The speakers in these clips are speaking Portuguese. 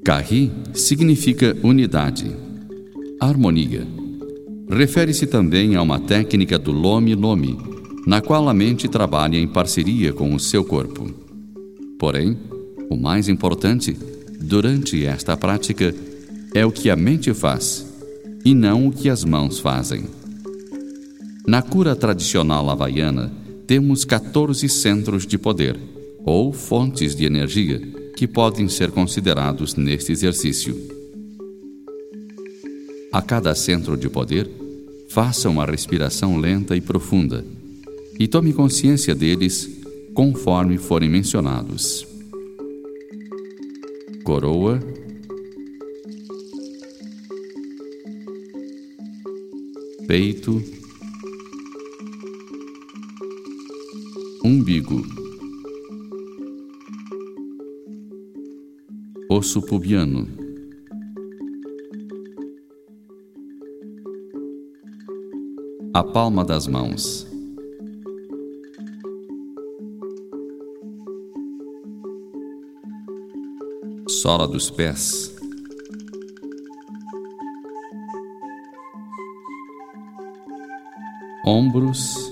Kahri significa unidade, harmonia. Refere-se também a uma técnica do Lomi-Lomi, na qual a mente trabalha em parceria com o seu corpo. Porém, o mais importante, durante esta prática, é o que a mente faz, e não o que as mãos fazem. Na cura tradicional havaiana, temos 14 centros de poder, ou fontes de energia, que podem ser considerados neste exercício. A cada centro de poder, faça uma respiração lenta e profunda e tome consciência deles conforme forem mencionados. Coroa, peito, umbigo, osso pubiano, a palma das mãos, sola dos pés, ombros,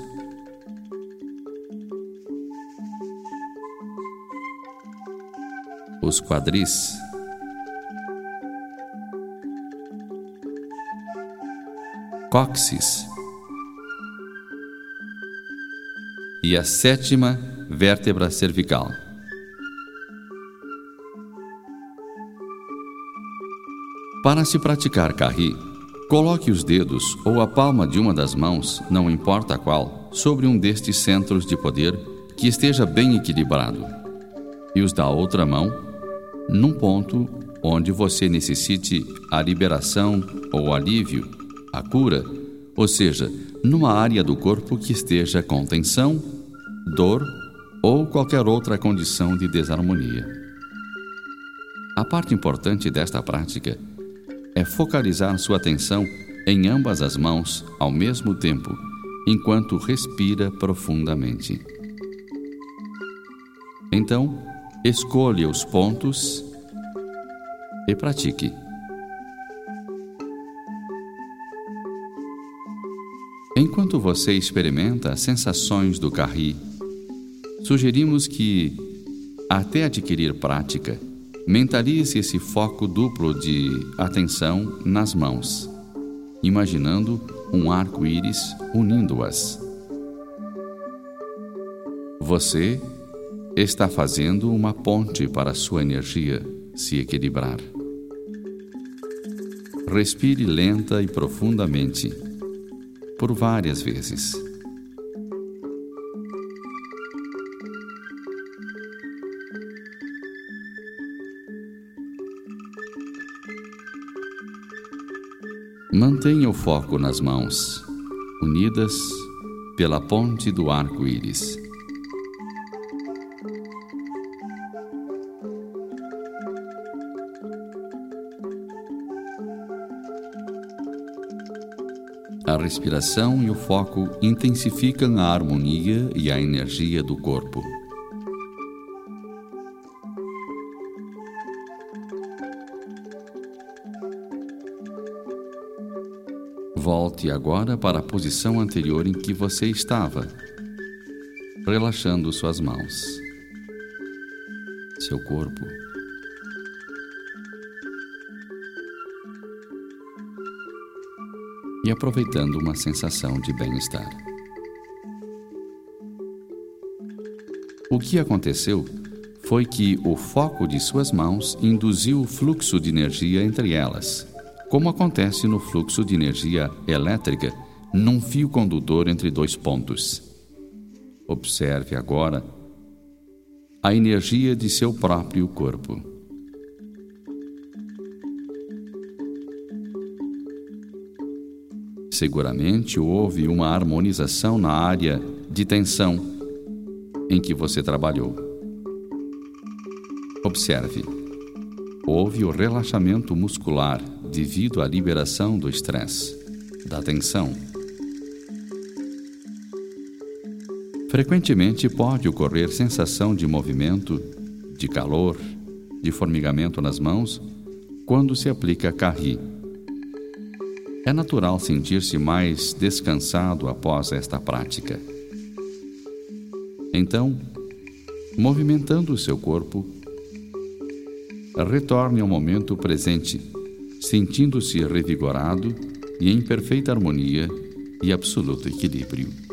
os quadris, cóccix e a 7ª vértebra cervical. Para se praticar Kahri, coloque os dedos ou a palma de uma das mãos, não importa qual, sobre um destes centros de poder que esteja bem equilibrado, e os da outra mão num ponto onde você necessite a liberação ou alívio, a cura, ou seja, numa área do corpo que esteja com tensão, dor ou qualquer outra condição de desarmonia. A parte importante desta prática é focalizar sua atenção em ambas as mãos ao mesmo tempo, enquanto respira profundamente. Então, escolha os pontos e pratique. Enquanto você experimenta as sensações do Kahri, sugerimos que, até adquirir prática, mentalize esse foco duplo de atenção nas mãos, imaginando um arco-íris unindo-as. Você está fazendo uma ponte para a sua energia se equilibrar. Respire lenta e profundamente, por várias vezes. Mantenha o foco nas mãos, unidas pela ponte do arco-íris. A respiração e o foco intensificam a harmonia e a energia do corpo. Volte agora para a posição anterior em que você estava, relaxando suas mãos, seu corpo. E aproveitando uma sensação de bem-estar. O que aconteceu foi que o foco de suas mãos induziu o fluxo de energia entre elas, como acontece no fluxo de energia elétrica num fio condutor entre dois pontos. Observe agora a energia de seu próprio corpo. Seguramente houve uma harmonização na área de tensão em que você trabalhou. Observe. Houve o relaxamento muscular devido à liberação do estresse, da tensão. Frequentemente pode ocorrer sensação de movimento, de calor, de formigamento nas mãos quando se aplica Carri. É natural sentir-se mais descansado após esta prática. Então, movimentando o seu corpo, retorne ao momento presente, sentindo-se revigorado e em perfeita harmonia e absoluto equilíbrio.